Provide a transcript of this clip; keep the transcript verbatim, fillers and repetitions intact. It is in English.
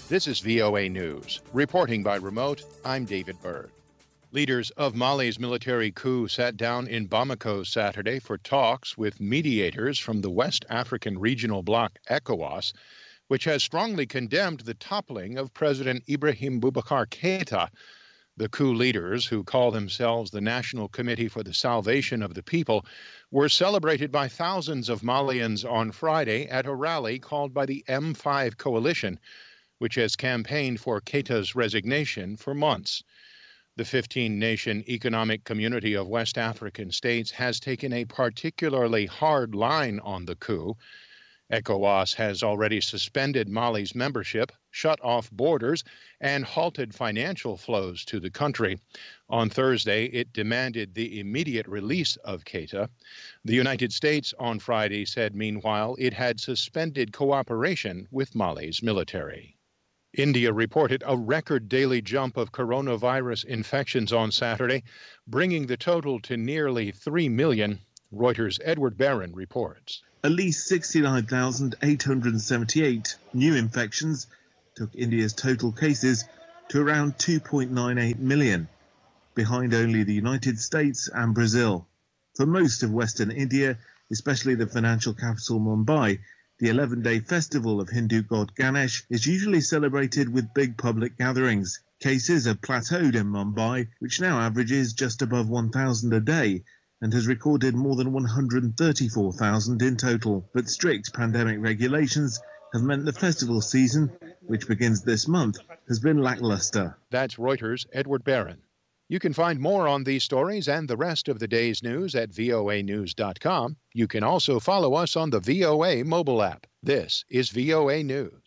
This is V O A News. Reporting by remote, I'm David Bird. Leaders of Mali's military coup sat down in Bamako Saturday for talks with mediators from the West African regional bloc ECOWAS, which has strongly condemned the toppling of President Ibrahim Boubacar Keïta. The coup leaders, who call themselves the National Committee for the Salvation of the People, were celebrated by thousands of Malians on Friday at a rally called by the M five Coalition, which has campaigned for Keïta's resignation for months. The fifteen-nation economic community of West African states has taken a particularly hard line on the coup. ECOWAS has already suspended Mali's membership, shut off borders, and halted financial flows to the country. On Thursday, it demanded the immediate release of Keïta. The United States on Friday said, meanwhile, it had suspended cooperation with Mali's military. India reported a record daily jump of coronavirus infections on Saturday, bringing the total to nearly three million. Reuters' Edward Barron reports. At least sixty-nine thousand eight hundred seventy-eight new infections took India's total cases to around two point nine eight million, behind only the United States and Brazil. For most of Western India, especially the financial capital Mumbai, the eleven-day festival of Hindu god Ganesh is usually celebrated with big public gatherings. Cases have plateaued in Mumbai, which now averages just above one thousand a day, and has recorded more than one hundred thirty-four thousand in total. But strict pandemic regulations have meant the festival season, which begins this month, has been lackluster. That's Reuters' Edward Barron. You can find more on these stories and the rest of the day's news at V O A news dot com. You can also follow us on the V O A mobile app. This is V O A News.